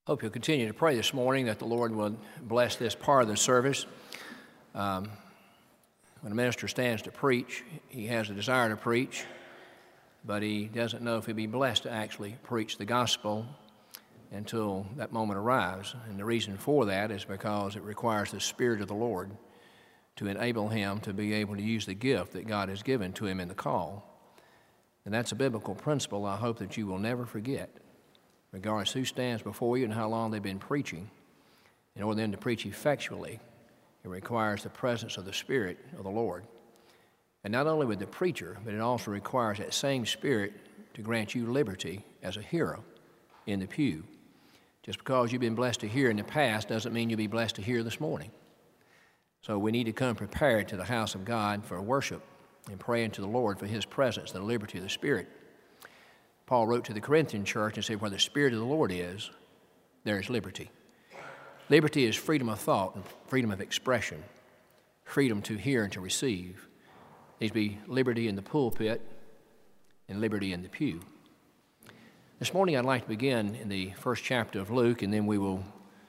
Hope you'll continue to pray this morning that the Lord will bless this part of the service. When a minister stands to preach, he has a desire to preach, but he doesn't know if he'll be blessed to actually preach the gospel until that moment arrives. And the reason for that is because it requires the Spirit of the Lord to enable him to be able to use the gift that God has given to him in the call. And that's a biblical principle I hope that you will never forget. Regardless who stands before you and how long they've been preaching, in order for them to preach effectually, it requires the presence of the Spirit of the Lord. And not only with the preacher, but it also requires that same Spirit to grant you liberty as a hearer in the pew. Just because you've been blessed to hear in the past doesn't mean you'll be blessed to hear this morning. So we need to come prepared to the house of God for worship and praying to the Lord for His presence, the liberty of the Spirit. Paul wrote to the Corinthian church and said, where the Spirit of the Lord is, there is liberty. Liberty is freedom of thought and freedom of expression, freedom to hear and to receive. There needs to be liberty in the pulpit and liberty in the pew. This morning I'd like to begin in the first chapter of Luke, and then we will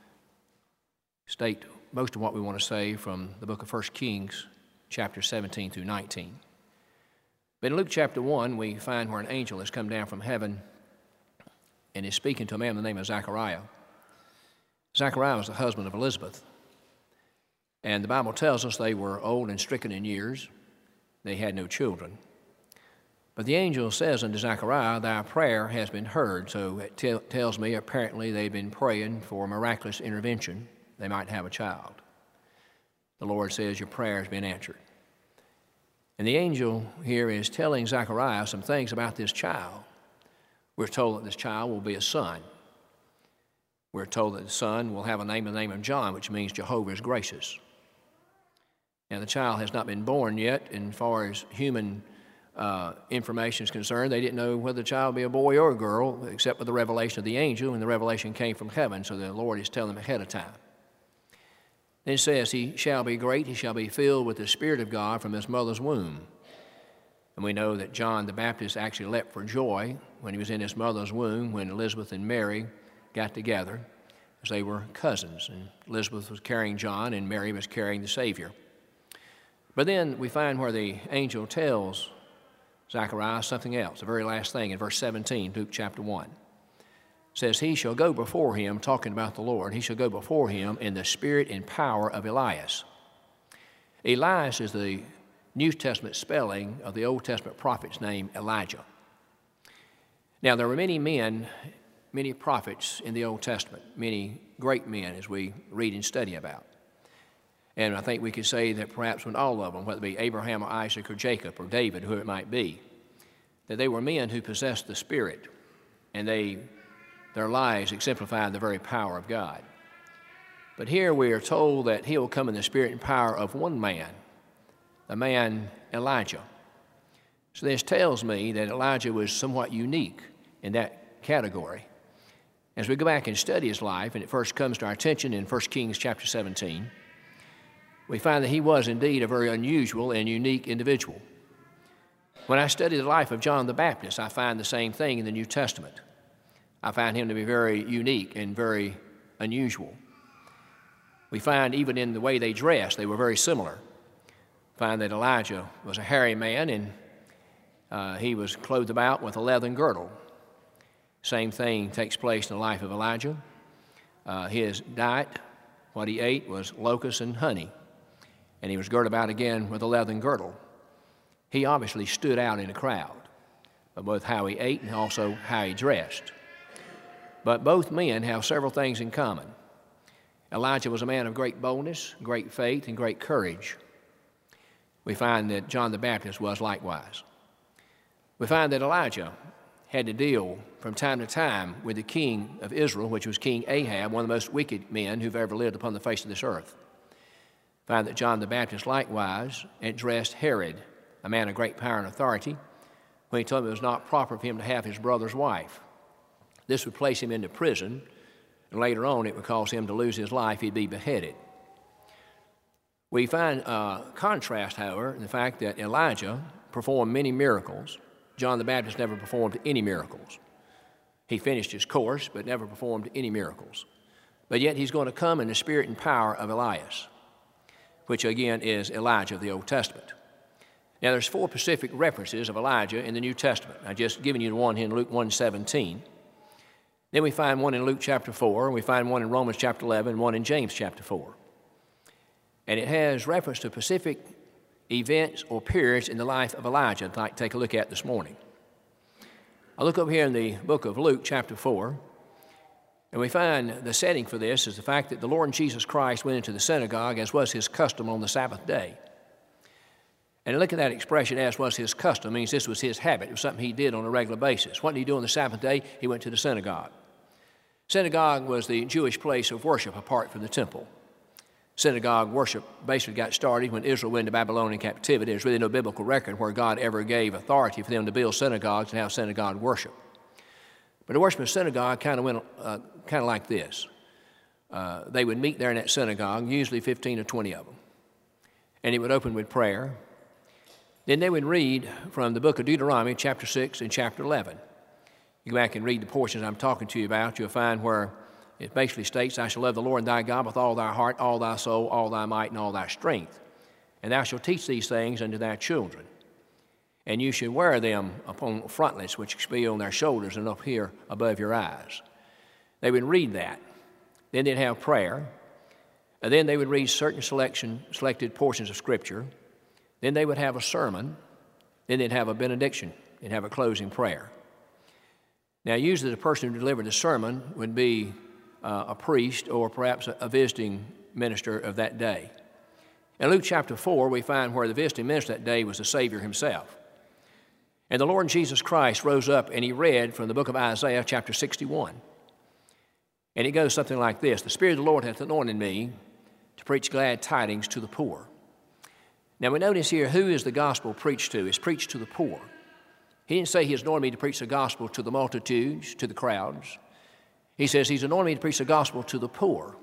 state most of what we want to say from the book of 1 Kings, chapter 17 through 19. But in Luke chapter 1, we find where an angel has come down from heaven and is speaking to a man by the name of Zechariah. Zechariah was the husband of Elizabeth. And the Bible tells us they were old and stricken in years. They had no children. But the angel says unto Zechariah, thy prayer has been heard. So it tells me apparently they've been praying for miraculous intervention. They might have a child. The Lord says, your prayer has been answered. And the angel here is telling Zechariah some things about this child. We're told that this child will be a son. We're told that the son will have a name, the name of John, which means Jehovah is gracious. And the child has not been born yet. And as far as human information is concerned, they didn't know whether the child would be a boy or a girl, except with the revelation of the angel, and the revelation came from heaven, so the Lord is telling them ahead of time. Then it says, he shall be great, he shall be filled with the Spirit of God from his mother's womb. And we know that John the Baptist actually leapt for joy when he was in his mother's womb, when Elizabeth and Mary got together, as they were cousins. And Elizabeth was carrying John, and Mary was carrying the Savior. But then we find where the angel tells Zechariah something else, the very last thing in verse 17, Luke chapter 1. Says, he shall go before him, talking about the Lord, he shall go before him in the spirit and power of Elias. Elias is the New Testament spelling of the Old Testament prophet's name, Elijah. Now, there were many men, many prophets in the Old Testament, many great men as we read and study about. And I think we could say that perhaps when all of them, whether it be Abraham or Isaac or Jacob or David, who it might be, that they were men who possessed the Spirit, and their lives exemplified the very power of God. But here we are told that he will come in the spirit and power of one man, the man Elijah. So this tells me that Elijah was somewhat unique in that category. As we go back and study his life, and it first comes to our attention in 1 Kings chapter 17, we find that he was indeed a very unusual and unique individual. When I study the life of John the Baptist, I find the same thing in the New Testament. I find him to be very unique and very unusual. We find even in the way they dressed, they were very similar. We find that Elijah was a hairy man, and he was clothed about with a leathern girdle. Same thing takes place in the life of Elijah. His diet, what he ate, was locusts and honey, and he was girded about again with a leathern girdle. He obviously stood out in the crowd, but both how he ate and also how he dressed. But both men have several things in common. Elijah was a man of great boldness, great faith, and great courage. We find that John the Baptist was likewise. We find that Elijah had to deal from time to time with the king of Israel, which was King Ahab, one of the most wicked men who've ever lived upon the face of this earth. We find that John the Baptist likewise addressed Herod, a man of great power and authority, when he told him it was not proper for him to have his brother's wife. This would place him into prison, and later on it would cause him to lose his life. He'd be beheaded. We find a contrast, however, in the fact that Elijah performed many miracles. John the Baptist never performed any miracles. He finished his course, but never performed any miracles. But yet he's going to come in the spirit and power of Elias, which again is Elijah of the Old Testament. Now there's 4 specific references of Elijah in the New Testament. I've just given you the one here in Luke 1:17. Then we find one in Luke chapter 4, and we find one in Romans chapter 11, and one in James chapter 4. And it has reference to specific events or periods in the life of Elijah I'd like to take a look at this morning. I look over here in the book of Luke chapter 4, and we find the setting for this is the fact that the Lord Jesus Christ went into the synagogue as was his custom on the Sabbath day. And look at that expression, as was his custom, means this was his habit. It was something he did on a regular basis. What did he do on the Sabbath day? He went to the synagogue. Synagogue was the Jewish place of worship apart from the temple. Synagogue worship basically got started when Israel went into Babylonian captivity. There's really no biblical record where God ever gave authority for them to build synagogues and have synagogue worship. But the worship of synagogue kind of went like this. They would meet there in that synagogue, usually 15 or 20 of them. And it would open with prayer. Then they would read from the book of Deuteronomy, chapter 6 and chapter 11. You go back and read the portions I'm talking to you about. You'll find where it basically states, "Thou shalt love the Lord thy God with all thy heart, all thy soul, all thy might, and all thy strength. And thou shalt teach these things unto thy children. And you should wear them upon frontlets, which shall be on their shoulders and up here above your eyes." They would read that. Then they'd have prayer. And then they would read certain selected portions of Scripture. Then they would have a sermon. Then they'd have a benediction. They'd have a closing prayer. Now, usually the person who delivered the sermon would be a priest or perhaps a visiting minister of that day. In Luke chapter 4, we find where the visiting minister that day was the Savior himself. And the Lord Jesus Christ rose up and he read from the book of Isaiah chapter 61. And it goes something like this: "The Spirit of the Lord hath anointed me to preach glad tidings to the poor." Now we notice here, who is the gospel preached to? It's preached to the poor. He didn't say he has anointed me to preach the gospel to the multitudes, to the crowds. He says he's anointed me to preach the gospel to the poor.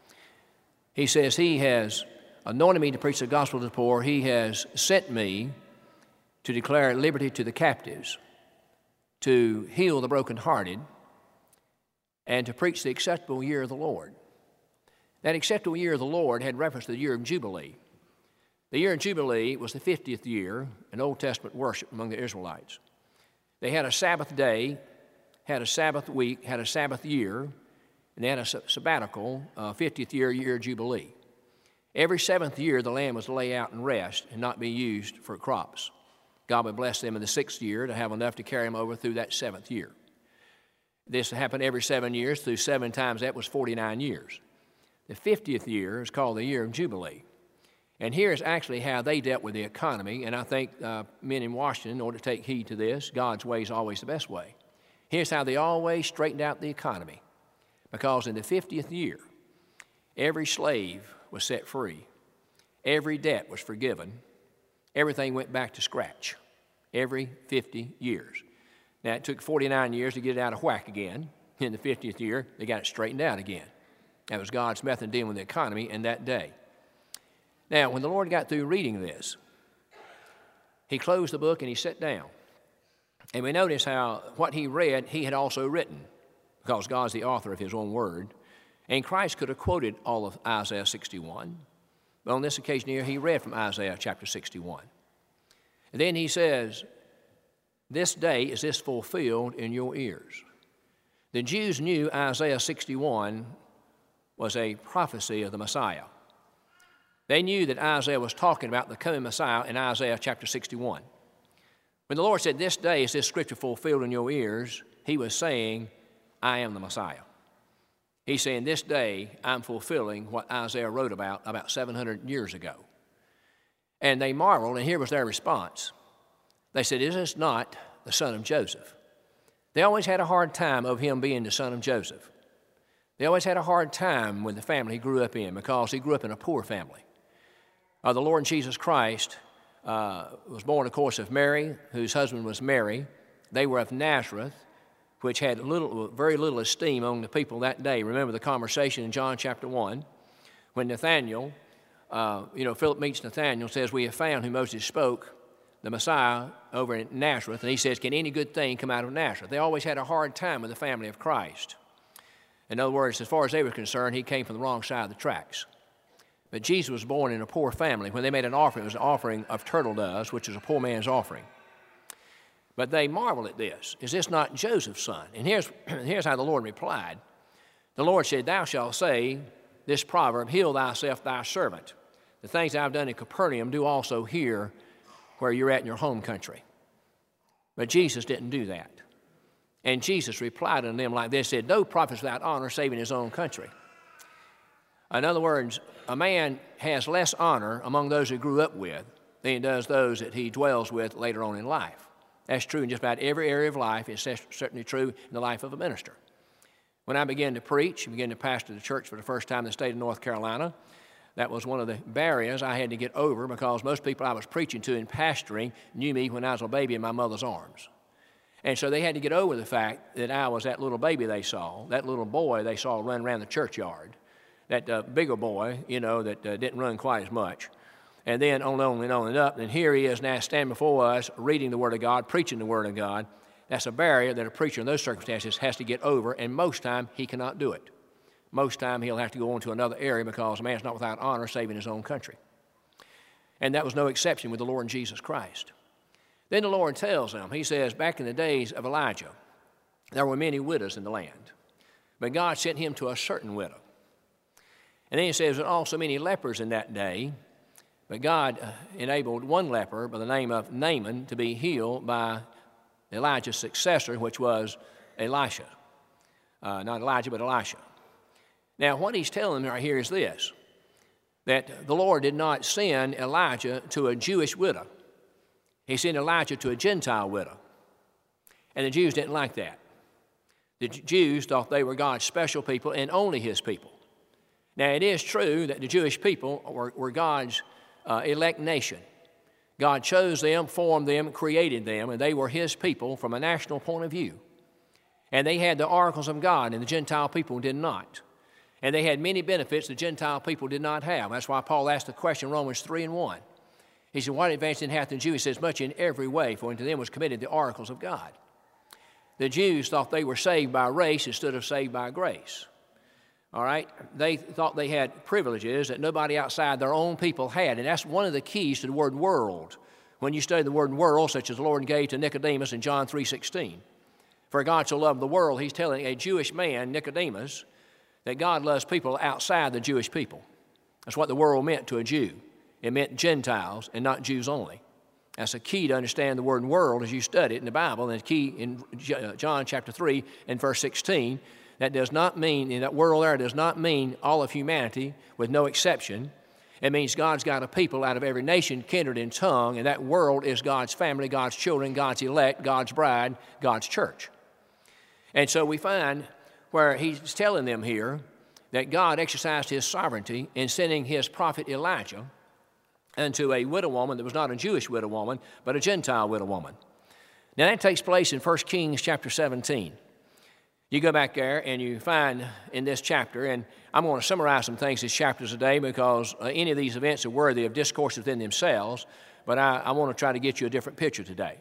He says he has anointed me to preach the gospel to the poor. He has sent me to declare liberty to the captives, to heal the brokenhearted, and to preach the acceptable year of the Lord. That acceptable year of the Lord had reference to the year of Jubilee. The year of Jubilee was the 50th year in Old Testament worship among the Israelites. They had a Sabbath day, had a Sabbath week, had a Sabbath year, and they had a sabbatical 50th year of Jubilee. Every 7th year, the land was to lay out and rest and not be used for crops. God would bless them in the 6th year to have enough to carry them over through that 7th year. This happened every 7 years. Through 7 times that was 49 years. The 50th year is called the year of Jubilee. And here's actually how they dealt with the economy, and I think men in Washington ought to take heed to this. God's way is always the best way. Here's how they always straightened out the economy. Because in the 50th year, every slave was set free. Every debt was forgiven. Everything went back to scratch. Every 50 years. Now, it took 49 years to get it out of whack again. In the 50th year, they got it straightened out again. That was God's method of dealing with the economy in that day. Now, when the Lord got through reading this, he closed the book and he sat down. And we notice how what he read, he had also written, because God's the author of his own word. And Christ could have quoted all of Isaiah 61. But on this occasion here, he read from Isaiah chapter 61. And then he says, "This day is this fulfilled in your ears." The Jews knew Isaiah 61 was a prophecy of the Messiah. They knew that Isaiah was talking about the coming Messiah in Isaiah chapter 61. When the Lord said, "This day is this scripture fulfilled in your ears," he was saying, "I am the Messiah." He's saying, this day I'm fulfilling what Isaiah wrote about 700 years ago. And they marveled, and here was their response. They said, "Is this not the son of Joseph?" They always had a hard time of him being the son of Joseph. They always had a hard time with the family he grew up in because he grew up in a poor family. The Lord Jesus Christ was born, of course, of Mary, whose husband was Mary. They were of Nazareth, which had very little esteem among the people that day. Remember the conversation in John chapter 1 when Nathanael, Philip meets Nathanael, says, "We have found who Moses spoke the Messiah over in Nazareth, and he says, can any good thing come out of Nazareth? They always had a hard time with the family of Christ. In other words, as far as they were concerned, he came from the wrong side of the tracks. But Jesus was born in a poor family. When they made an offering, it was an offering of turtle doves, which is a poor man's offering. But they marveled at this. Is this not Joseph's son? And here's how the Lord replied. The Lord said, thou shalt say this proverb, heal thyself thy servant. The things I've done in Capernaum do also here where you're at in your home country. But Jesus didn't do that. And Jesus replied unto them like this, said, no prophet is without honor save in his own country. In other words, a man has less honor among those he grew up with than he does those that he dwells with later on in life. That's true in just about every area of life. It's certainly true in the life of a minister. When I began to preach, began to pastor the church for the first time in the state of North Carolina, that was one of the barriers I had to get over because most people I was preaching to and pastoring knew me when I was a baby in my mother's arms. And so they had to get over the fact that I was that little baby they saw, that little boy they saw run around the churchyard, that bigger boy, that didn't run quite as much. And then on and on and up. And here he is now standing before us, reading the Word of God, preaching the Word of God. That's a barrier that a preacher in those circumstances has to get over, and most time he cannot do it. Most time he'll have to go on to another area because a man's not without honor save in his own country. And that was no exception with the Lord Jesus Christ. Then the Lord tells them, he says, back in the days of Elijah, there were many widows in the land, but God sent him to a certain widow. And then he says there were also many lepers in that day, but God enabled one leper by the name of Naaman to be healed by Elijah's successor, which was Elisha. Not Elijah, but Elisha. Now, what he's telling them right here is this, that the Lord did not send Elijah to a Jewish widow. He sent Elijah to a Gentile widow. And the Jews didn't like that. The Jews thought they were God's special people and only his people. Now, it is true that the Jewish people were God's elect nation. God chose them, formed them, created them, and they were his people from a national point of view. And they had the oracles of God, and the Gentile people did not. And they had many benefits the Gentile people did not have. That's why Paul asked the question, Romans 3:1. He said, what advantage did hath the Jew? He says, much in every way, for unto them was committed the oracles of God. The Jews thought they were saved by race instead of saved by grace. All right? They thought they had privileges that nobody outside their own people had. And that's one of the keys to the word world. When you study the word world, such as the Lord gave to Nicodemus in John 3:16. For God so loved the world, he's telling a Jewish man, Nicodemus, that God loves people outside the Jewish people. That's what the world meant to a Jew. It meant Gentiles and not Jews only. That's a key to understand the word world as you study it in the Bible. And the key in John chapter 3 and verse 16, that does not mean, in that world there, does not mean all of humanity with no exception. It means God's got a people out of every nation, kindred, and tongue, and that world is God's family, God's children, God's elect, God's bride, God's church. And so we find where he's telling them here that God exercised his sovereignty in sending his prophet Elijah unto a widow woman that was not a Jewish widow woman, but a Gentile widow woman. Now that takes place in 1 Kings chapter 17. You go back there and you find in this chapter, and I'm going to summarize some things in this chapter today because any of these events are worthy of discourse within themselves, but I want to try to get you a different picture today.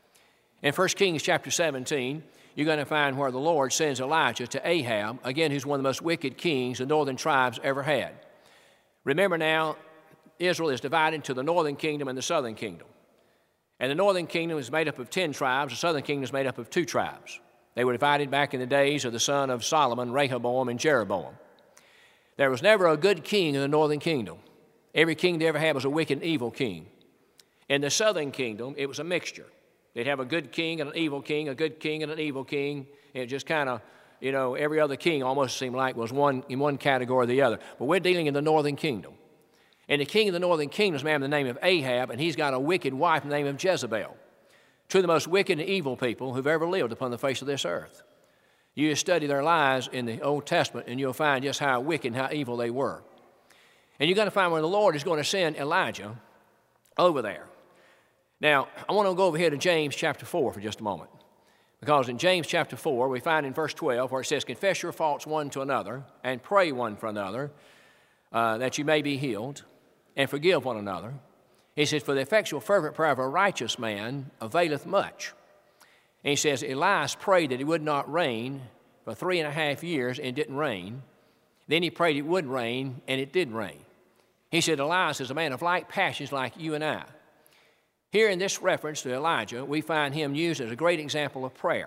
In 1 Kings chapter 17, you're going to find where the Lord sends Elijah to Ahab, again, who's one of the most wicked kings the northern tribes ever had. Remember now, Israel is divided into the northern kingdom and the southern kingdom. And the northern kingdom is made up of 10 tribes. The southern kingdom is made up of 2 tribes. They were divided back in the days of the son of Solomon, Rehoboam, and Jeroboam. There was never a good king in the northern kingdom. Every king they ever had was a wicked and evil king. In the southern kingdom, it was a mixture. They'd have a good king and an evil king, a good king and an evil king. And it just kind of, every other king almost seemed like was in one category or the other. But we're dealing in the northern kingdom. And the king of the northern kingdom is a man by the name of Ahab, and he's got a wicked wife by the name of Jezebel. 2 of the most wicked and evil people who've ever lived upon the face of this earth. You just study their lives in the Old Testament, and you'll find just how wicked and how evil they were. And you're going to find where the Lord is going to send Elijah over there. Now, I want to go over here to James chapter 4 for just a moment. Because in James chapter 4, we find in verse 12 where it says, confess your faults one to another and pray one for another that you may be healed, and forgive one another. He says, for the effectual fervent prayer of a righteous man availeth much. And he says, Elias prayed that it would not rain for 3.5 years, and it didn't rain. Then he prayed it would rain, and it did rain. He said, Elias is a man of like passions like you and I. Here in this reference to Elijah, we find him used as a great example of prayer.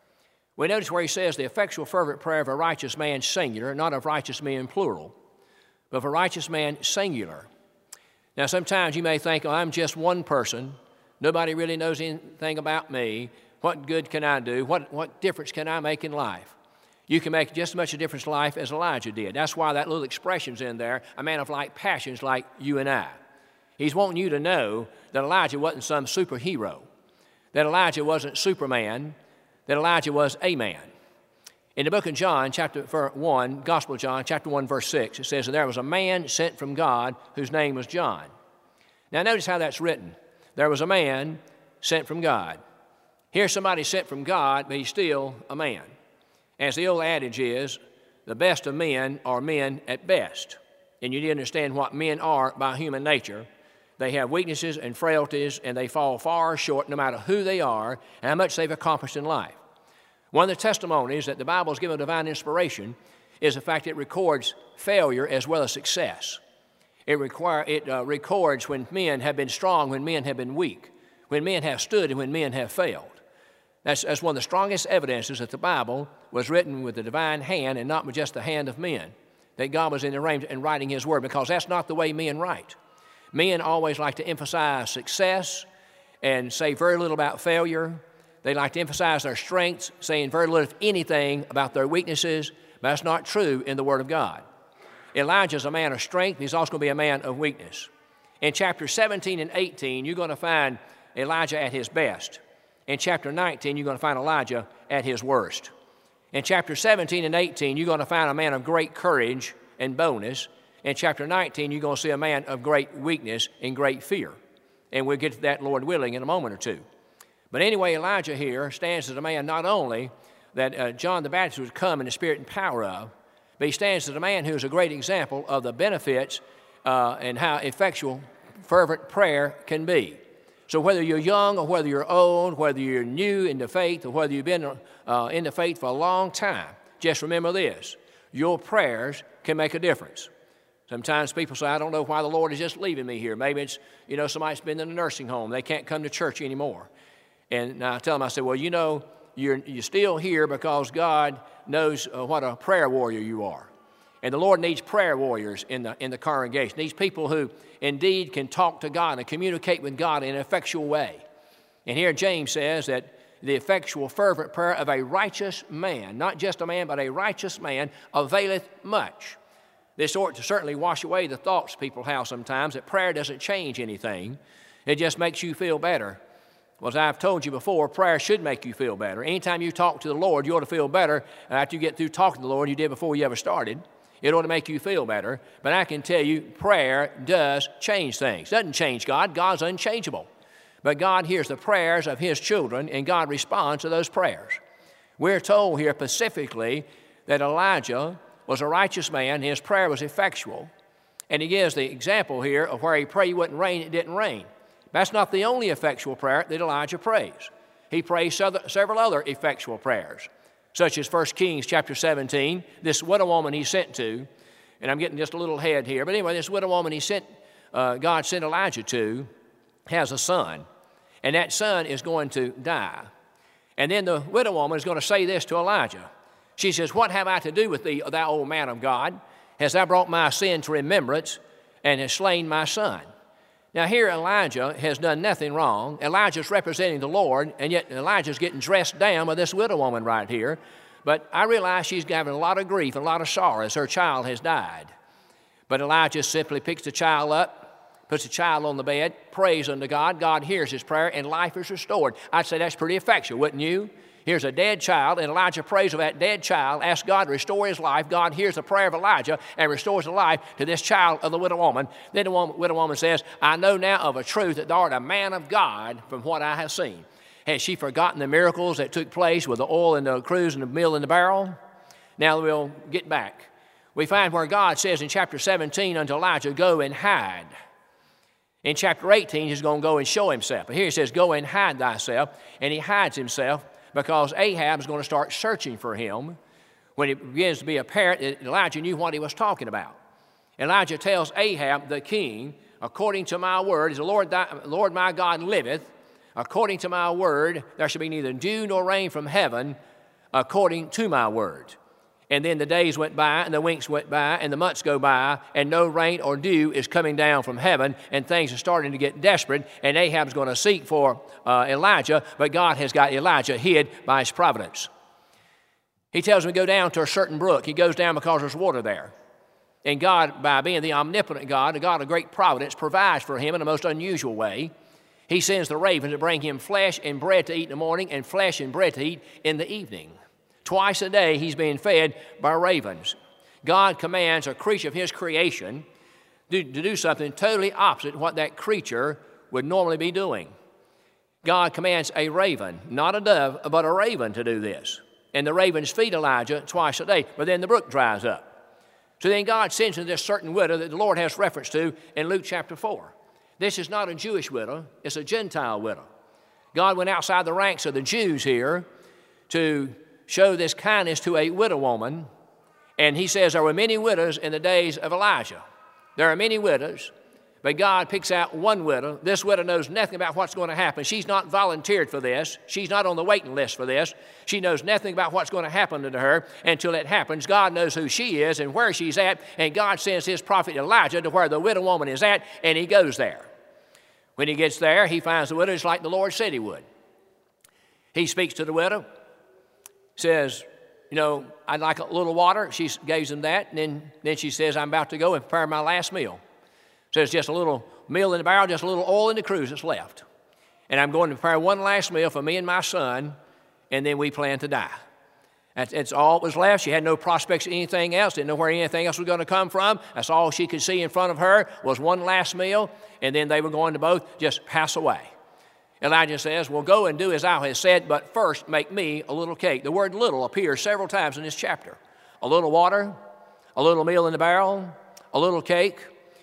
We notice where he says the effectual fervent prayer of a righteous man singular, not of righteous men plural, but of a righteous man singular. Now sometimes you may think, oh, I'm just one person. Nobody really knows anything about me. What good can I do? What difference can I make in life? You can make just as much a difference in life as Elijah did. That's why that little expression's in there, a man of like passions like you and I. He's wanting you to know that Elijah wasn't some superhero, that Elijah wasn't Superman, that Elijah was a man. In the book of John, chapter 1, Gospel of John, chapter 1, verse 6, it says, and there was a man sent from God whose name was John. Now notice how that's written. There was a man sent from God. Here's somebody sent from God, but he's still a man. As the old adage is, the best of men are men at best. And you need to understand what men are by human nature. They have weaknesses and frailties, and they fall far short no matter who they are and how much they've accomplished in life. One of the testimonies that the Bible is given divine inspiration is the fact that it records failure as well as success. It records when men have been strong, when men have been weak, when men have stood and when men have failed. That's one of the strongest evidences that the Bible was written with the divine hand and not with just the hand of men, that God was in the range and writing His Word, because that's not the way men write. Men always like to emphasize success and say very little about failure. They like to emphasize their strengths, saying very little, if anything, about their weaknesses. But that's not true in the Word of God. Elijah is a man of strength. He's also going to be a man of weakness. In chapter 17 and 18, you're going to find Elijah at his best. In chapter 19, you're going to find Elijah at his worst. In chapter 17 and 18, you're going to find a man of great courage and boldness. In chapter 19, you're going to see a man of great weakness and great fear. And we'll get to that, Lord willing, in a moment or two. But anyway, Elijah here stands as a man not only that John the Baptist would come in the spirit and power of, but he stands as a man who is a great example of the benefits and how effectual, fervent prayer can be. So whether you're young or whether you're old, whether you're new in the faith or whether you've been in the faith for a long time, just remember this: your prayers can make a difference. Sometimes people say, I don't know why the Lord is just leaving me here. Maybe it's, somebody's been in a nursing home. They can't come to church anymore. And I tell them, I say, well, you're still here because God knows what a prayer warrior you are. And the Lord needs prayer warriors in the congregation. These people who indeed can talk to God and communicate with God in an effectual way. And here James says that the effectual fervent prayer of a righteous man, not just a man, but a righteous man, availeth much. This ought to certainly wash away the thoughts people have sometimes that prayer doesn't change anything. It just makes you feel better. Well, as I've told you before, prayer should make you feel better. Anytime you talk to the Lord, you ought to feel better after you get through talking to the Lord than you did before you ever started. It ought to make you feel better. But I can tell you, prayer does change things. It doesn't change God. God's unchangeable. But God hears the prayers of His children, and God responds to those prayers. We're told here specifically that Elijah was a righteous man. His prayer was effectual. And he gives the example here of where he prayed it wouldn't rain, it didn't rain. That's not the only effectual prayer that Elijah prays. He prays several other effectual prayers, such as 1 Kings chapter 17, this widow woman he sent to, and I'm getting just a little ahead here, but anyway, this widow woman God sent Elijah to, has a son, and that son is going to die. And then the widow woman is going to say this to Elijah. She says, what have I to do with thee, thou old man of God? Hast thou brought my sin to remembrance and hast slain my son? Now here Elijah has done nothing wrong. Elijah's representing the Lord, and yet Elijah's getting dressed down by this widow woman right here. But I realize she's having a lot of grief, a lot of sorrow as her child has died. But Elijah simply picks the child up, puts the child on the bed, prays unto God. God hears his prayer, and life is restored. I'd say that's pretty effectual, wouldn't you? Here's a dead child, and Elijah prays of that dead child, asks God to restore his life. God hears the prayer of Elijah and restores the life to this child of the widow woman. Then the widow woman says, I know now of a truth that thou art a man of God from what I have seen. Has she forgotten the miracles that took place with the oil in the cruse and the meal in the barrel? Now we'll get back. We find where God says in chapter 17 unto Elijah, go and hide. In chapter 18, he's going to go and show himself. But here he says, go and hide thyself. And he hides himself because Ahab is going to start searching for him when it begins to be apparent that Elijah knew what he was talking about. Elijah tells Ahab, the king, according to my word, as the Lord my God liveth, according to my word, there shall be neither dew nor rain from heaven, according to my word. And then the days went by, and the weeks went by, and the months go by, and no rain or dew is coming down from heaven, and things are starting to get desperate, and Ahab's going to seek for Elijah, but God has got Elijah hid by his providence. He tells him to go down to a certain brook. He goes down because there's water there. And God, by being the omnipotent God, the God of great providence, provides for him in a most unusual way. He sends the ravens to bring him flesh and bread to eat in the morning and flesh and bread to eat in the evening. Twice a day he's being fed by ravens. God commands a creature of his creation to do something totally opposite to what that creature would normally be doing. God commands a raven, not a dove, but a raven to do this. And the ravens feed Elijah twice a day, but then the brook dries up. So then God sends him this certain widow that the Lord has reference to in Luke chapter 4. This is not a Jewish widow, it's a Gentile widow. God went outside the ranks of the Jews here to show this kindness to a widow woman. And he says there were many widows in the days of Elijah. There are many widows, but God picks out one widow. This widow knows nothing about what's going to happen. She's not volunteered for this. She's not on the waiting list for this. She knows nothing about what's going to happen to her until it happens. God knows who she is and where she's at, and God sends his prophet Elijah to where the widow woman is at, and he goes there. When he gets there, he finds the widow just like the Lord said he would. He speaks to the widow, says, you know, I'd like a little water. She gives him that, and then she says, I'm about to go and prepare my last meal. Says just a little meal in the barrel, just a little oil in the cruse that's left. And I'm going to prepare one last meal for me and my son, and then we plan to die. That's all that was left. She had no prospects of anything else, didn't know where anything else was going to come from. That's all she could see in front of her was one last meal, and then they were going to both just pass away. Elijah says, well, go and do as thou hast said, but first make me a little cake. The word little appears several times in this chapter. A little water, a little meal in the barrel, a little cake.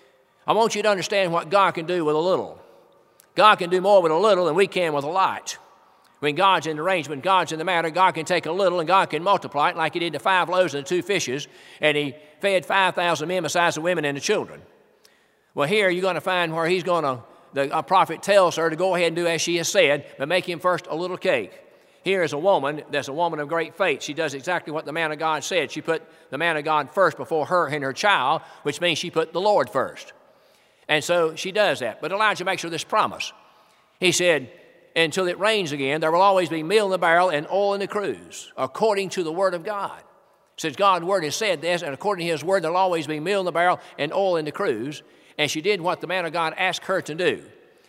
I want you to understand what God can do with a little. God can do more with a little than we can with a lot. When God's in the arrangement, God's in the matter, God can take a little and God can multiply it like he did the 5 loaves and the 2 fishes, and he fed 5,000 men besides the women and the children. Well, here you're going to find where he's going to, a prophet tells her to go ahead and do as she has said, but make him first a little cake. Here is a woman that's a woman of great faith. She does exactly what the man of God said. She put the man of God first before her and her child, which means she put the Lord first. And so she does that. But Elijah makes her this promise. He said, until it rains again, there will always be meal in the barrel and oil in the cruse, according to the word of God. Since God's word has said this, and according to his word, there will always be meal in the barrel and oil in the cruse. And she did what the man of God asked her to do.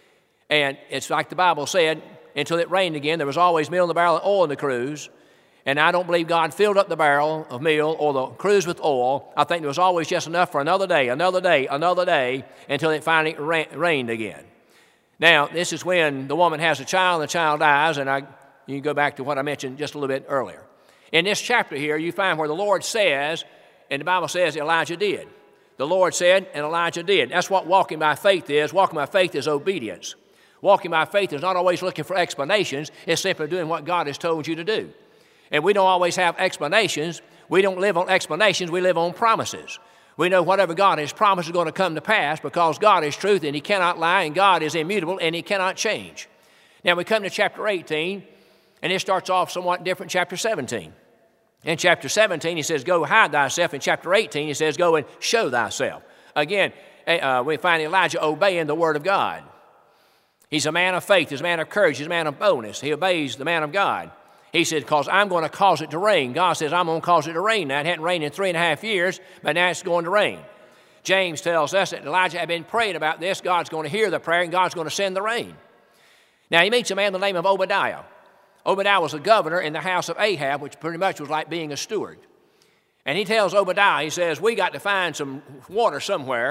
And it's like the Bible said, until it rained again, there was always meal in the barrel and oil in the cruse. And I don't believe God filled up the barrel of meal or the cruse with oil. I think there was always just enough for another day, another day, another day, until it finally rained again. Now, this is when the woman has a child and the child dies, and you can go back to what I mentioned just a little bit earlier. In this chapter here, you find where the Lord says, and the Bible says Elijah did. The Lord said, and Elijah did. That's what walking by faith is. Walking by faith is obedience. Walking by faith is not always looking for explanations. It's simply doing what God has told you to do. And we don't always have explanations. We don't live on explanations. We live on promises. We know whatever God has promised is going to come to pass because God is truth and he cannot lie, and God is immutable and he cannot change. Now we come to chapter 18, and it starts off somewhat different chapter 17. In chapter 17, he says, go hide thyself. In chapter 18, he says, go and show thyself. Again, we find Elijah obeying the word of God. He's a man of faith. He's a man of courage. He's a man of boldness. He obeys the man of God. He said, because I'm going to cause it to rain. God says, I'm going to cause it to rain. Now, it hadn't rained in 3.5 years, but now it's going to rain. James tells us that Elijah had been praying about this. God's going to hear the prayer, and God's going to send the rain. Now, he meets a man by the name of Obadiah. Obadiah was a governor in the house of Ahab, which pretty much was like being a steward. And he tells Obadiah, he says, we got to find some water somewhere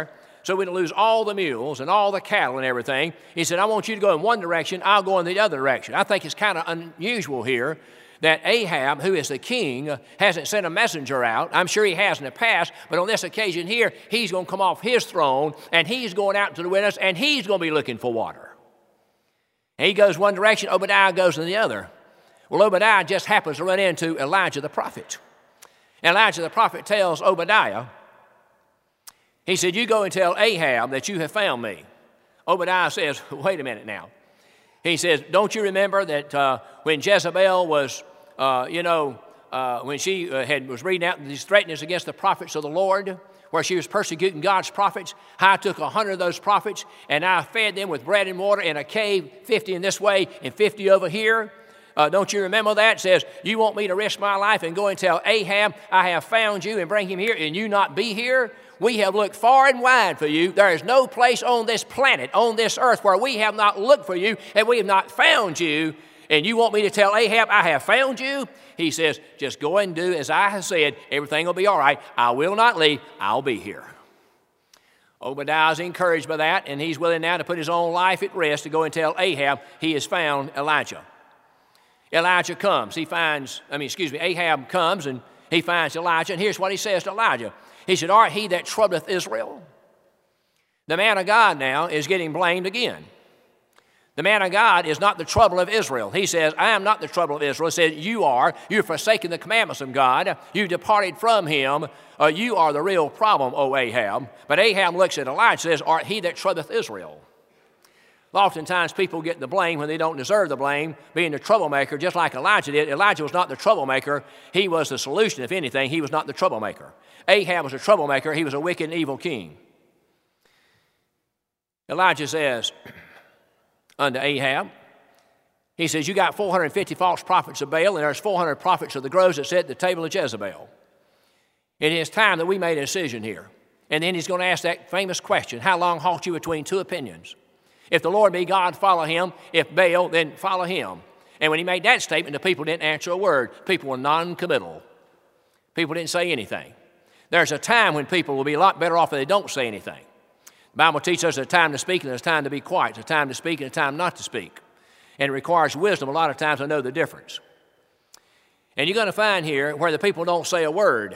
so we don't lose all the mules and all the cattle and everything. He said, I want you to go in one direction, I'll go in the other direction. I think it's kind of unusual here that Ahab, who is the king, hasn't sent a messenger out. I'm sure he has in the past, but on this occasion here, he's going to come off his throne, and he's going out to the wilderness, and he's going to be looking for water. And he goes one direction, Obadiah goes in the other. Well, Obadiah just happens to run into Elijah the prophet. Elijah the prophet tells Obadiah, he said, you go and tell Ahab that you have found me. Obadiah says, wait a minute now. He says, don't you remember that when Jezebel was, when she was reading out these threatenings against the prophets of the Lord, where she was persecuting God's prophets, I took 100 of those prophets, and I fed them with bread and water in a cave, 50 in this way and 50 over here. Don't you remember that? It says, you want me to risk my life and go and tell Ahab, I have found you and bring him here, and you not be here? We have looked far and wide for you. There is no place on this planet, on this earth, where we have not looked for you and we have not found you. And you want me to tell Ahab, I have found you? He says, just go and do as I have said. Everything will be all right. I will not leave. I'll be here. Obadiah is encouraged by that, and he's willing now to put his own life at risk to go and tell Ahab he has found Elijah. Ahab comes and he finds Elijah, and here's what he says to Elijah. He said, art he that troubleth Israel? The man of God now is getting blamed again. The man of God is not the trouble of Israel. He says, I am not the trouble of Israel. He says, you are. You've forsaken the commandments of God. You departed from him. You are the real problem, O Ahab. But Ahab looks at Elijah and says, art he that troubleth Israel? Oftentimes people get the blame when they don't deserve the blame, being the troublemaker, just like Elijah did. Elijah was not the troublemaker. He was the solution, if anything. He was not the troublemaker. Ahab was a troublemaker. He was a wicked and evil king. Elijah says unto Ahab, he says, you got 450 false prophets of Baal, and there's 400 prophets of the groves that sit at the table of Jezebel. It is time that we made a decision here. And then he's going to ask that famous question, how long halt you between two opinions? If the Lord be God, follow him. If Baal, then follow him. And when he made that statement, the people didn't answer a word. People were non-committal. People didn't say anything. There's a time when people will be a lot better off if they don't say anything. The Bible teaches us there's a time to speak and there's a time to be quiet. There's a time to speak and a time not to speak. And it requires wisdom a lot of times to know the difference. And you're going to find here where the people don't say a word.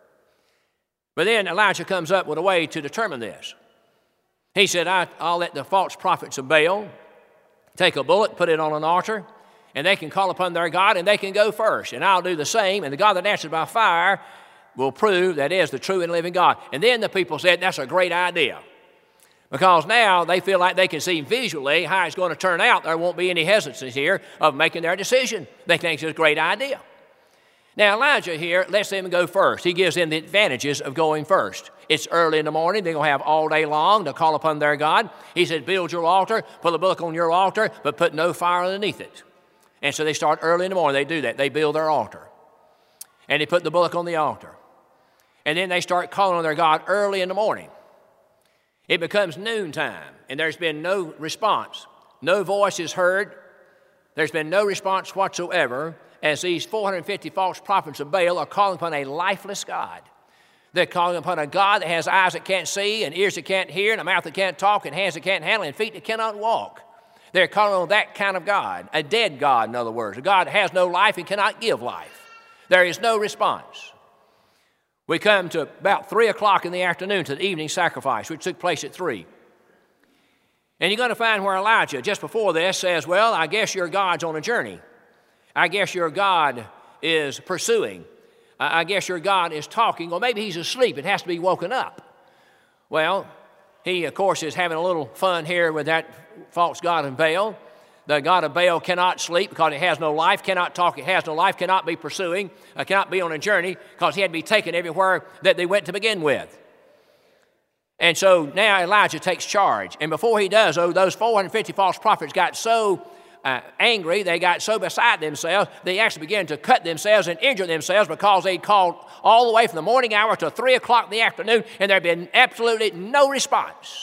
But then Elijah comes up with a way to determine this. He said, I'll let the false prophets of Baal take a bullet, put it on an altar, and they can call upon their God, and they can go first. And I'll do the same, and the God that answers by fire will prove that is the true and living God. And then the people said, that's a great idea. Because now they feel like they can see visually how it's going to turn out. There won't be any hesitancy here of making their decision. They think it's a great idea. Now, Elijah here lets them go first. He gives them the advantages of going first. It's early in the morning. They're going to have all day long to call upon their God. He said, build your altar, put a bullock on your altar, but put no fire underneath it. And so they start early in the morning. They do that. They build their altar. And they put the bullock on the altar. And then they start calling on their God early in the morning. It becomes noontime, and there's been no response. No voice is heard. There's been no response whatsoever as these 450 false prophets of Baal are calling upon a lifeless God. They're calling upon a God that has eyes that can't see and ears that can't hear and a mouth that can't talk and hands that can't handle and feet that cannot walk. They're calling on that kind of God, a dead God, in other words, a God that has no life and cannot give life. There is no response. We come to about 3 o'clock in the afternoon to the evening sacrifice, which took place at 3. And you're going to find where Elijah, just before this, says, well, I guess your God's on a journey. I guess your God is pursuing. I guess your God is talking. Or maybe he's asleep. It has to be woken up. Well, he, of course, is having a little fun here with that false god of Baal. The god of Baal cannot sleep because it has no life, cannot talk, it has no life, cannot be pursuing, cannot be on a journey because he had to be taken everywhere that they went to begin with. And so now Elijah takes charge. And before he does, those 450 false prophets got so angry, they got so beside themselves, they actually began to cut themselves and injure themselves because they called all the way from the morning hour to 3 o'clock in the afternoon, and there had been absolutely no response.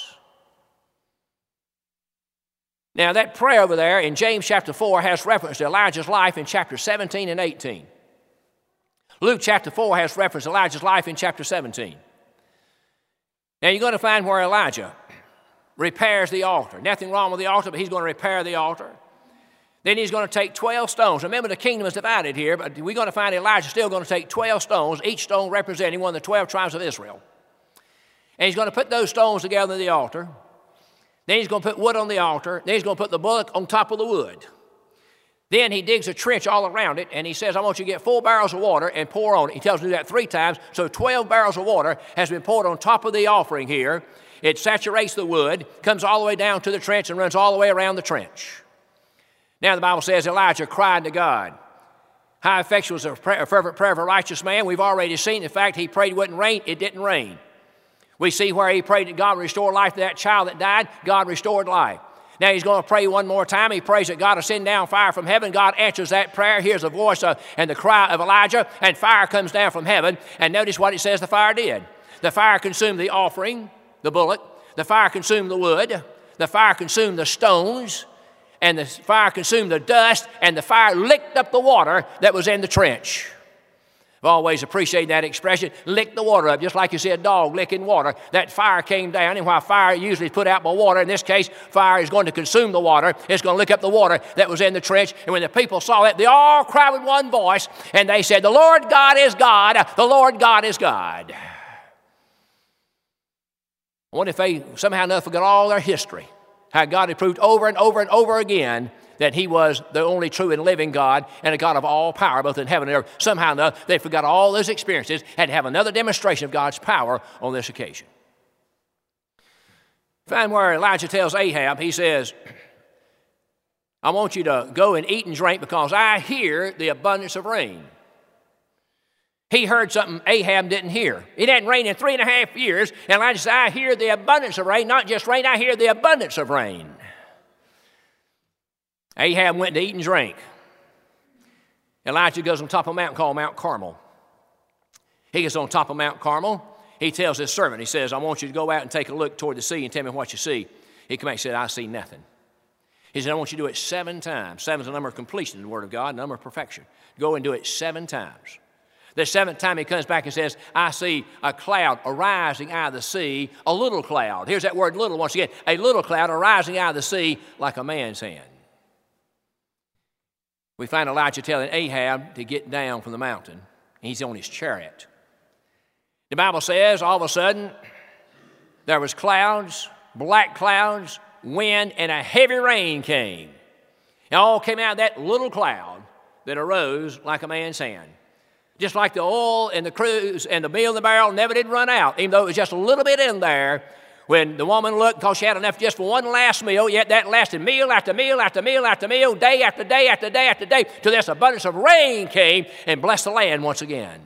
Now, that prayer over there in James chapter 4 has reference to Elijah's life in chapter 17 and 18. Luke chapter 4 has reference to Elijah's life in chapter 17. Now you're going to find where Elijah repairs the altar. Nothing wrong with the altar, but he's going to repair the altar. Then he's going to take 12 stones. Remember, the kingdom is divided here, but we're going to find Elijah still going to take 12 stones, each stone representing one of the 12 tribes of Israel. And he's going to put those stones together in the altar. Then he's going to put wood on the altar. Then he's going to put the bullock on top of the wood. Then he digs a trench all around it, and he says, I want you to get 4 barrels of water and pour on it. He tells me to do that 3 times, so 12 barrels of water has been poured on top of the offering here. It saturates the wood, comes all the way down to the trench, and runs all the way around the trench. Now the Bible says Elijah cried to God. How effectual is a fervent prayer of a righteous man? We've already seen the fact he prayed it wouldn't rain. It didn't rain. We see where he prayed that God would restore life to that child that died. God restored life. Now he's going to pray one more time. He prays that God will send down fire from heaven. God answers that prayer. Hears the voice and the cry of Elijah, and fire comes down from heaven. And notice what it says the fire did. The fire consumed the offering, the bullock. The fire consumed the wood. The fire consumed the stones. And the fire consumed the dust, and the fire licked up the water that was in the trench. I've always appreciated that expression, lick the water up, just like you see a dog licking water. That fire came down, and while fire usually is put out by water, in this case, fire is going to consume the water. It's going to lick up the water that was in the trench. And when the people saw that, they all cried with one voice, and they said, the Lord God is God, the Lord God is God. I wonder if they somehow enough forgot all their history. How God had proved over and over and over again that he was the only true and living God and a God of all power, both in heaven and earth. Somehow enough, they forgot all those experiences and have another demonstration of God's power on this occasion. Find where Elijah tells Ahab, he says, I want you to go and eat and drink because I hear the abundance of rain. He heard something Ahab didn't hear. It hadn't rained in 3.5 years, and Elijah said, I hear the abundance of rain, not just rain, I hear the abundance of rain. Ahab went to eat and drink. Elijah goes on top of a mountain called Mount Carmel. He gets on top of Mount Carmel. He tells his servant, he says, I want you to go out and take a look toward the sea and tell me what you see. He came back and said, I see nothing. He said, I want you to do it 7 times. 7 is the number of completion in the Word of God, number of perfection. Go and do it 7 times. The 7th time he comes back and says, I see a cloud arising out of the sea, a little cloud. Here's that word little once again. A little cloud arising out of the sea like a man's hand. We find Elijah telling Ahab to get down from the mountain. He's on his chariot. The Bible says all of a sudden there was clouds, black clouds, wind, and a heavy rain came. It all came out of that little cloud that arose like a man's hand. Just like the oil and the cruse and the meal in the barrel never did run out, even though it was just a little bit in there. When the woman looked, because she had enough just for one last meal, yet that lasted meal after meal after meal after meal, day after day after day after day, till this abundance of rain came and blessed the land once again.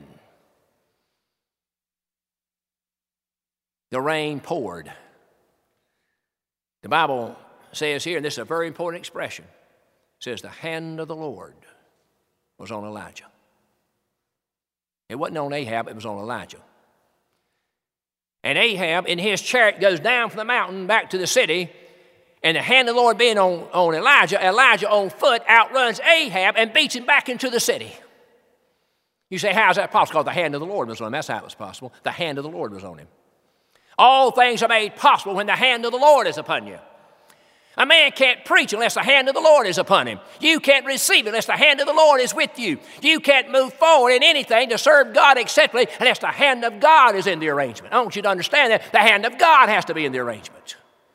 The rain poured. The Bible says here, and this is a very important expression, it says the hand of the Lord was on Elijah. It wasn't on Ahab, it was on Elijah. And Ahab in his chariot goes down from the mountain back to the city, and the hand of the Lord being on Elijah, Elijah on foot outruns Ahab and beats him back into the city. You say, how is that possible? Because the hand of the Lord was on him. That's how it was possible. The hand of the Lord was on him. All things are made possible when the hand of the Lord is upon you. A man can't preach unless the hand of the Lord is upon him. You can't receive unless the hand of the Lord is with you. You can't move forward in anything to serve God acceptably unless the hand of God is in the arrangement. I want you to understand that the hand of God has to be in the arrangement.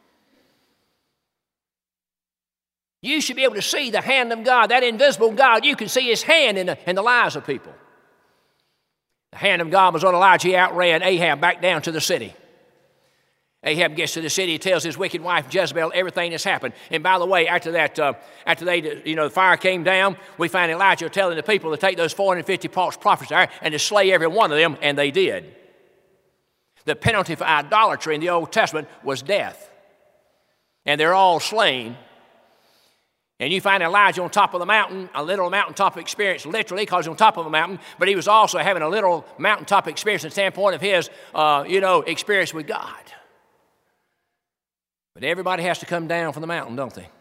You should be able to see the hand of God, that invisible God. You can see his hand in the lives of people. The hand of God was on Elijah. He outran Ahab back down to the city. Ahab gets to the city, he tells his wicked wife Jezebel everything that's happened. And by the way, after the fire came down, we find Elijah telling the people to take those 450 false prophets there and to slay every one of them, and they did. The penalty for idolatry in the Old Testament was death. And they're all slain. And you find Elijah on top of the mountain, a little mountaintop experience, literally, because he's on top of a mountain, but he was also having a little mountaintop experience from the standpoint of his, experience with God. But everybody has to come down from the mountain, don't they?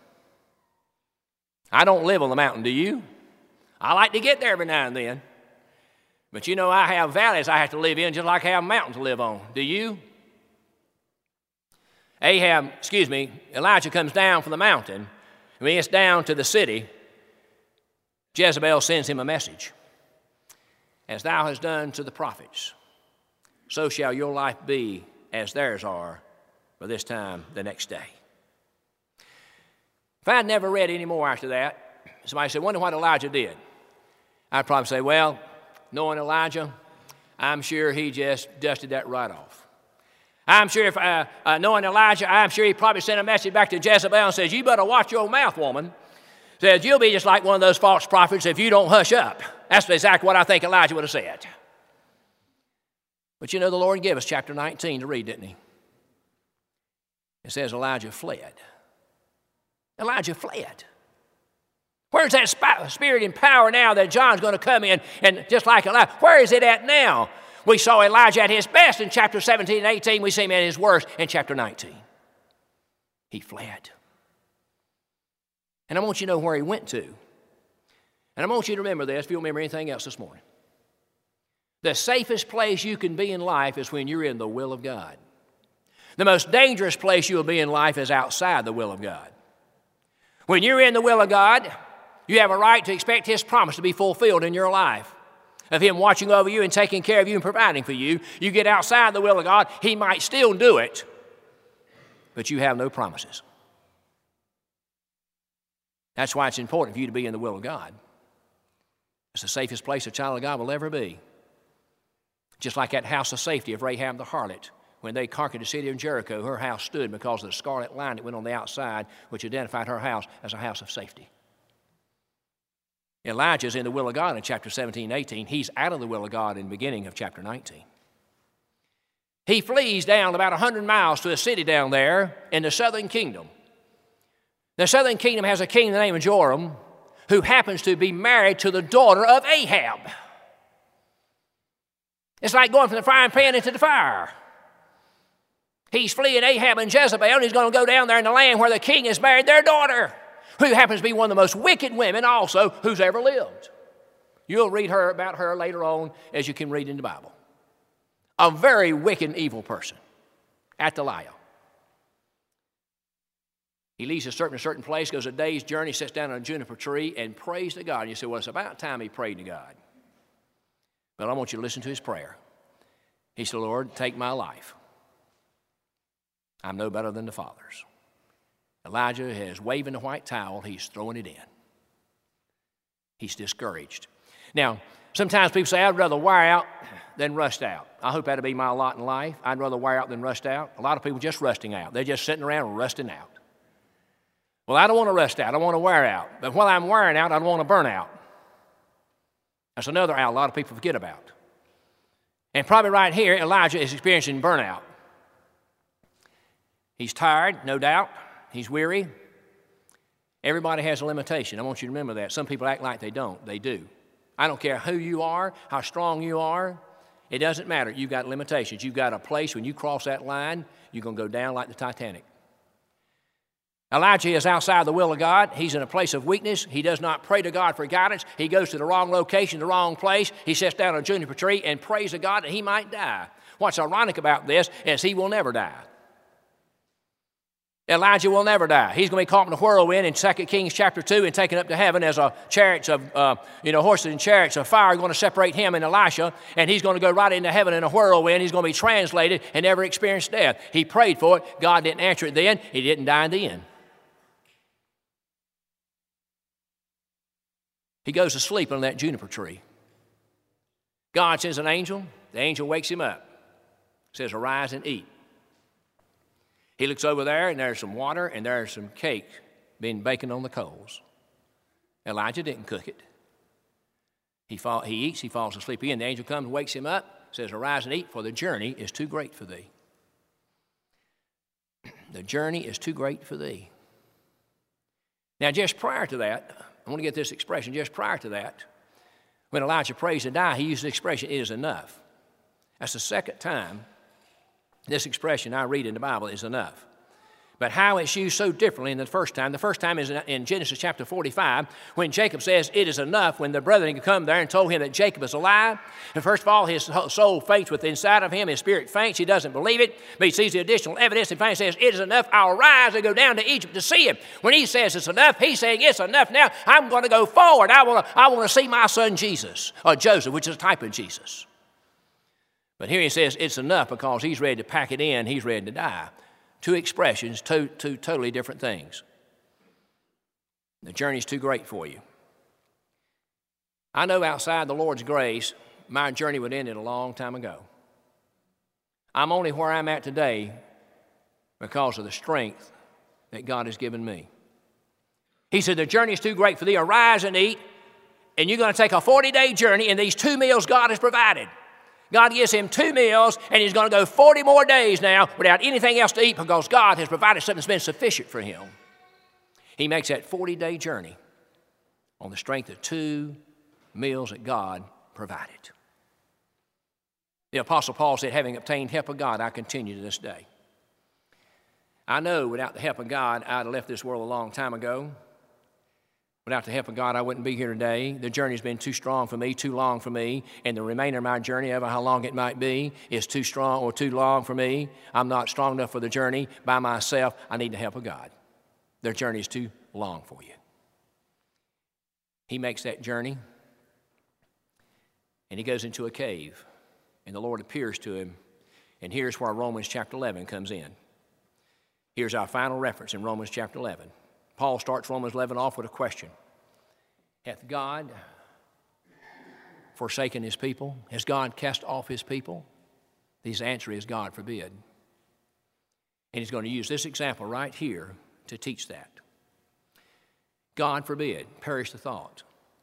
I don't live on the mountain, do you? I like to get there every now and then. But I have valleys I have to live in just like I have mountains to live on. Do you? Elijah comes down from the mountain. When he gets down to the city, Jezebel sends him a message. As thou hast done to the prophets, so shall your life be as theirs are for this time the next day. If I'd never read any more after that, somebody said, wonder what Elijah did. I'd probably say, well, knowing Elijah, I'm sure he just dusted that right off. I'm sure if knowing Elijah, I'm sure he probably sent a message back to Jezebel and says, you better watch your mouth, woman. Says, you'll be just like one of those false prophets if you don't hush up. That's exactly what I think Elijah would have said. But you know, the Lord gave us chapter 19 to read, didn't he? It says Elijah fled. Elijah fled. Where's that spirit and power now that John's going to come in and just like Elijah? Where is it at now? We saw Elijah at his best in chapter 17 and 18. We see him at his worst in chapter 19. He fled. And I want you to know where he went to. And I want you to remember this if you don't remember anything else this morning. The safest place you can be in life is when you're in the will of God. The most dangerous place you will be in life is outside the will of God. When you're in the will of God, you have a right to expect His promise to be fulfilled in your life, of Him watching over you and taking care of you and providing for you. You get outside the will of God, He might still do it, but you have no promises. That's why it's important for you to be in the will of God. It's the safest place a child of God will ever be. Just like that house of safety of Rahab the harlot. When they conquered the city of Jericho, her house stood because of the scarlet line that went on the outside, which identified her house as a house of safety. Elijah's in the will of God in chapter 17 and 18. He's out of the will of God in the beginning of chapter 19. He flees down about 100 miles to a city down there in the southern kingdom. The southern kingdom has a king named Joram who happens to be married to the daughter of Ahab. It's like going from the frying pan into the fire. He's fleeing Ahab and Jezebel, and he's going to go down there in the land where the king has married their daughter, who happens to be one of the most wicked women also who's ever lived. You'll read about her later on as you can read in the Bible. A very wicked and evil person, Athaliah. He leaves a certain place, goes a day's journey, sits down on a juniper tree and prays to God. And you say, well, it's about time he prayed to God. But I want you to listen to his prayer. He said, Lord, take my life. I'm no better than the fathers. Elijah is waving the white towel. He's throwing it in. He's discouraged. Now, sometimes people say, I'd rather wear out than rust out. I hope that'll be my lot in life. I'd rather wear out than rust out. A lot of people just rusting out. They're just sitting around rusting out. Well, I don't want to rust out. I want to wear out. But while I'm wearing out, I don't want to burn out. That's another out a lot of people forget about. And probably right here, Elijah is experiencing burnout. He's tired, no doubt. He's weary. Everybody has a limitation. I want you to remember that. Some people act like they don't. They do. I don't care who you are, how strong you are. It doesn't matter. You've got limitations. You've got a place when you cross that line, you're going to go down like the Titanic. Elijah is outside the will of God. He's in a place of weakness. He does not pray to God for guidance. He goes to the wrong location, the wrong place. He sits down on a juniper tree and prays to God that he might die. What's ironic about this is he will never die. Elijah will never die. He's going to be caught in a whirlwind in 2 Kings chapter 2 and taken up to heaven as a chariots of, horses and chariots of fire are going to separate him and Elisha, and he's going to go right into heaven in a whirlwind. He's going to be translated and never experience death. He prayed for it. God didn't answer it then. He didn't die in the end. He goes to sleep on that juniper tree. God sends an angel. The angel wakes him up. Says, arise and eat. He looks over there, and there's some water, and there's some cake being baked on the coals. Elijah didn't cook it. He eats, he falls asleep again. The angel comes and wakes him up, says, arise and eat, for the journey is too great for thee. The journey is too great for thee. Now, just prior to that, I want to get this expression. Just prior to that, when Elijah prays to die, he used the expression, it is enough. That's the second time this expression I read in the Bible is enough. But how it's used so differently than the first time. The first time is in Genesis chapter 45 when Jacob says it is enough, when the brethren come there and told him that Jacob is alive. And first of all, his soul faints within inside of him. His spirit faints. He doesn't believe it. But he sees the additional evidence and finally says, it is enough. I'll rise and go down to Egypt to see him. When he says it's enough, he's saying it's enough now. I'm going to go forward. I want to see my son Jesus, or Joseph, which is a type of Jesus. But here he says it's enough because he's ready to pack it in. He's ready to die. Two expressions, two totally different things. The journey's too great for you. I know outside the Lord's grace, my journey would end a long time ago. I'm only where I'm at today because of the strength that God has given me. He said, the journey is too great for thee. Arise and eat, and you're going to take a 40-day journey, and these 2 meals God has provided. God gives him 2 meals, and he's going to go 40 more days now without anything else to eat because God has provided something that's been sufficient for him. He makes that 40-day journey on the strength of 2 meals that God provided. The Apostle Paul said, having obtained help of God, I continue to this day. I know without the help of God, I'd have left this world a long time ago. Without the help of God, I wouldn't be here today. The journey's been too strong for me, too long for me, and the remainder of my journey, ever how long it might be, is too strong or too long for me. I'm not strong enough for the journey by myself. I need the help of God. Their journey is too long for you. He makes that journey, and he goes into a cave, and the Lord appears to him, and here's where Romans chapter 11 comes in. Here's our final reference in Romans chapter 11. Paul starts Romans 11 off with a question. Hath God forsaken his people? Has God cast off his people? His answer is God forbid. And he's going to use this example right here to teach that. God forbid, perish the thought.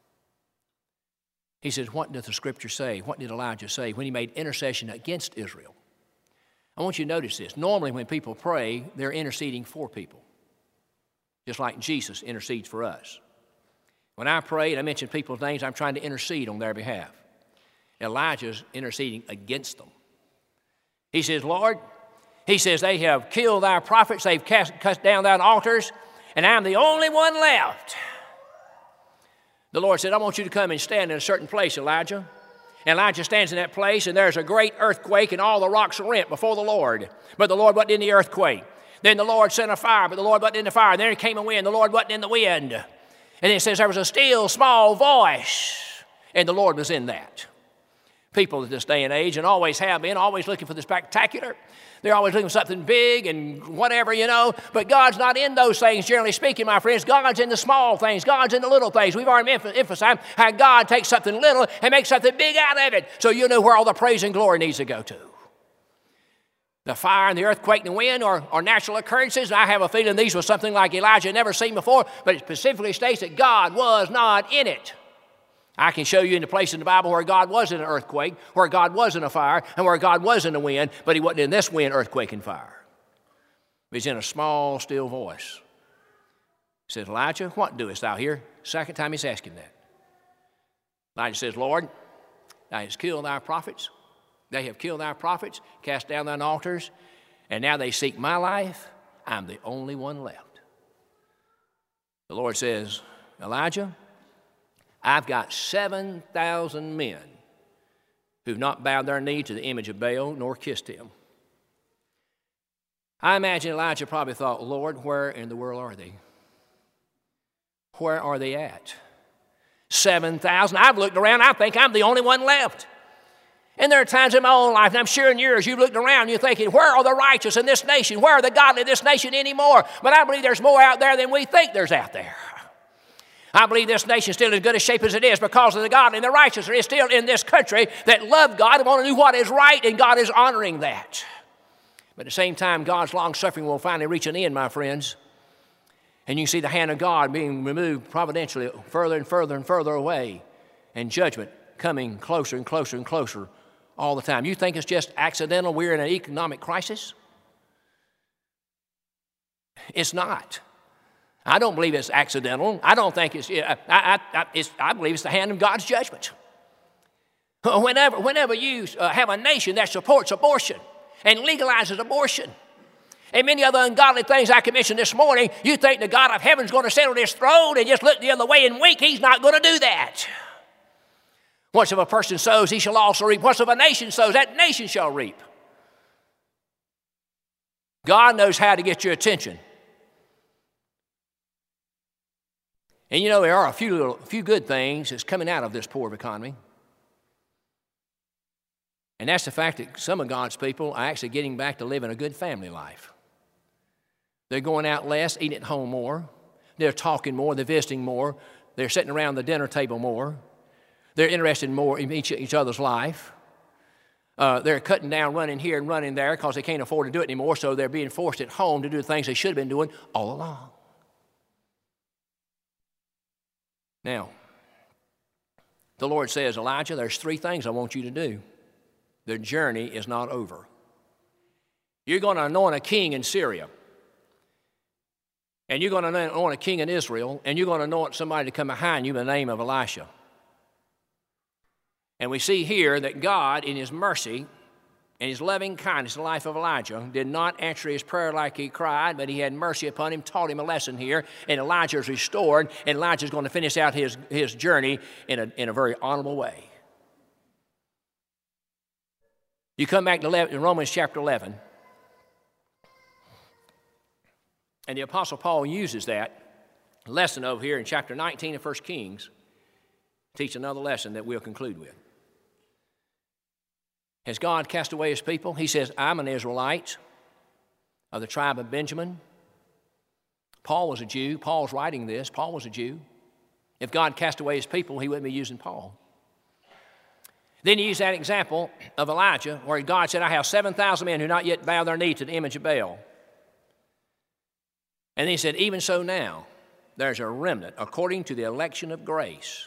He says, what doth the Scripture say? What did Elijah say when he made intercession against Israel? I want you to notice this. Normally when people pray, they're interceding for people. Just like Jesus intercedes for us. When I pray and I mention people's names, I'm trying to intercede on their behalf. Elijah's interceding against them. He says, Lord, he says, they have killed thy prophets, they've cut down thine altars, and I'm the only one left. The Lord said, I want you to come and stand in a certain place, Elijah. And Elijah stands in that place, and there's a great earthquake, and all the rocks are rent before the Lord. But the Lord wasn't in the earthquake. Then the Lord sent a fire, but the Lord wasn't in the fire. And then there came a wind, the Lord wasn't in the wind. And it says there was a still small voice, and the Lord was in that. People at this day and age, and always have been, always looking for the spectacular. They're always looking for something big and whatever, you know. But God's not in those things, generally speaking, my friends. God's in the small things. God's in the little things. We've already emphasized how God takes something little and makes something big out of it. So you know where all the praise and glory needs to go to. The fire and the earthquake and the wind are natural occurrences. I have a feeling these were something like Elijah had never seen before, but it specifically states that God was not in it. I can show you in the place in the Bible where God was in an earthquake, where God was in a fire, and where God was in a wind, but he wasn't in this wind, earthquake, and fire. He's in a small, still voice. He says, Elijah, what doest thou here? Second time he's asking that. Elijah says, Lord, thou hast killed thy prophets. They have killed thy prophets, cast down thine altars, and now they seek my life. I'm the only one left. The Lord says, Elijah, I've got 7,000 men who've not bowed their knee to the image of Baal nor kissed him. I imagine Elijah probably thought, Lord, where in the world are they? Where are they at? 7,000. I've looked around. I think I'm the only one left. And there are times in my own life, and I'm sure in yours, you've looked around and you're thinking, where are the righteous in this nation? Where are the godly in this nation anymore? But I believe there's more out there than we think there's out there. I believe this nation is still in as good a shape as it is because of the godly and the righteous. There is still in this country that love God and want to do what is right, and God is honoring that. But at the same time, God's long-suffering will finally reach an end, my friends. And you see the hand of God being removed providentially further and further and further away, and judgment coming closer and closer and closer all the time. You think it's just accidental we're in an economic crisis? It's not. I don't believe it's accidental. I don't think I believe it's the hand of God's judgment. Whenever you have a nation that supports abortion and legalizes abortion, and many other ungodly things I can mention this morning, you think the God of heaven is going to sit on his throne and just look the other way and wink. He's not going to do that. Whatsoever a person sows, he shall also reap. Whatsoever a nation sows, that nation shall reap. God knows how to get your attention. And you know, there are a few good things that's coming out of this poor economy. And that's the fact that some of God's people are actually getting back to living a good family life. They're going out less, eating at home more. They're talking more, they're visiting more. They're sitting around the dinner table more. They're interested more in each other's life. They're cutting down running here and running there because they can't afford to do it anymore, so they're being forced at home to do the things they should have been doing all along. Now, the Lord says, Elijah, there's 3 things I want you to do. The journey is not over. You're going to anoint a king in Syria. And you're going to anoint a king in Israel. And you're going to anoint somebody to come behind you by the name of Elisha. And we see here that God, in his mercy and his loving kindness in the life of Elijah, did not answer his prayer like he cried, but he had mercy upon him, taught him a lesson here, and Elijah is restored, and Elijah is going to finish out his journey in a very honorable way. You come back to Romans chapter 11, and the Apostle Paul uses that lesson over here in chapter 19 of 1 Kings to teach another lesson that we'll conclude with. Has God cast away his people? He says, I'm an Israelite of the tribe of Benjamin. Paul was a Jew. Paul's writing this. Paul was a Jew. If God cast away his people, he wouldn't be using Paul. Then he used that example of Elijah where God said, I have 7,000 men who not yet bow their knee to the image of Baal. And then he said, even so now, there's a remnant according to the election of grace.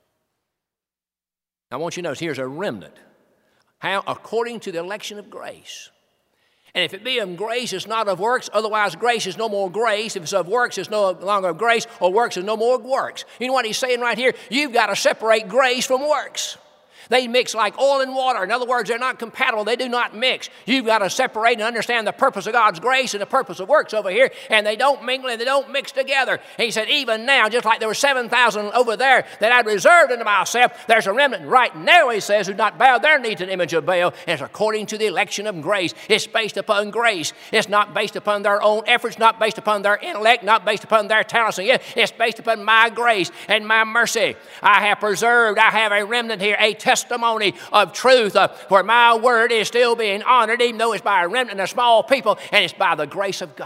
I want you to notice here's a remnant. How? According to the election of grace. And if it be of grace, it's not of works. Otherwise, grace is no more grace. If it's of works, it's no longer of grace. Or works is no more works. You know what he's saying right here? You've got to separate grace from works. They mix like oil and water. In other words, they're not compatible. They do not mix. You've got to separate and understand the purpose of God's grace and the purpose of works over here, and they don't mingle and they don't mix together. And he said, even now, just like there were 7,000 over there that I'd reserved unto myself, there's a remnant right now, he says, who not bow their knee to the image of Baal. And it's according to the election of grace. It's based upon grace. It's not based upon their own efforts, not based upon their intellect, not based upon their talents. It's based upon my grace and my mercy. I have preserved, I have a remnant here, a testimony of truth where my word is still being honored, even though it's by a remnant and a small people, and it's by the grace of God.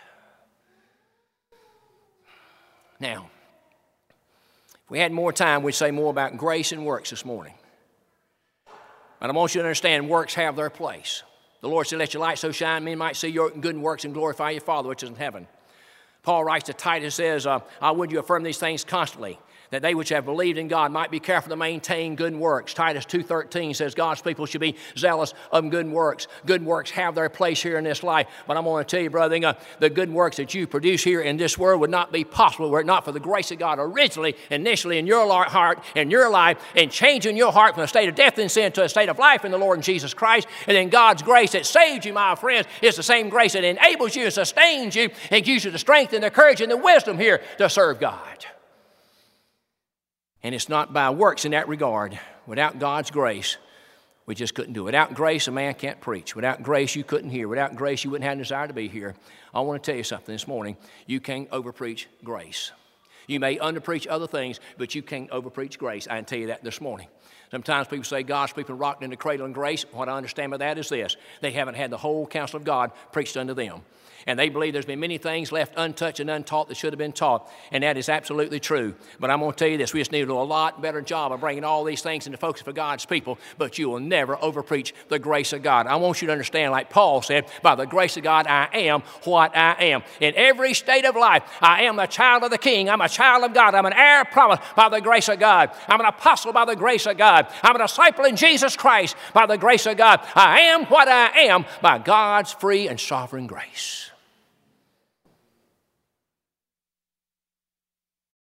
Now, if we had more time, we'd say more about grace and works this morning. But I want you to understand works have their place. The Lord said, let your light so shine, men might see your good works and glorify your Father which is in heaven. Paul writes to Titus, says, I would you affirm these things constantly, that they which have believed in God might be careful to maintain good works. Titus 2:13 says God's people should be zealous of good works. Good works have their place here in this life. But I'm going to tell you, brother, the good works that you produce here in this world would not be possible were it not for the grace of God originally, initially in your heart, in your life, and changing your heart from a state of death and sin to a state of life in the Lord Jesus Christ. And then God's grace that saved you, my friends, is the same grace that enables you and sustains you and gives you the strength and the courage and the wisdom here to serve God. And it's not by works in that regard. Without God's grace, we just couldn't do it. Without grace, a man can't preach. Without grace, you couldn't hear. Without grace, you wouldn't have a desire to be here. I want to tell you something this morning. You can't overpreach grace. You may underpreach other things, but you can't overpreach grace. I can tell you that this morning. Sometimes people say God's people rocked in the cradle and grace. What I understand by that is this. They haven't had the whole counsel of God preached unto them. And they believe there's been many things left untouched and untaught that should have been taught. And that is absolutely true. But I'm going to tell you this. We just need to do a lot better job of bringing all these things into focus for God's people. But you will never overpreach the grace of God. I want you to understand, like Paul said, by the grace of God, I am what I am. In every state of life, I am a child of the King. I'm a child of God. I'm an heir promised by the grace of God. I'm an apostle by the grace of God. I'm a disciple in Jesus Christ by the grace of God. I am what I am by God's free and sovereign grace.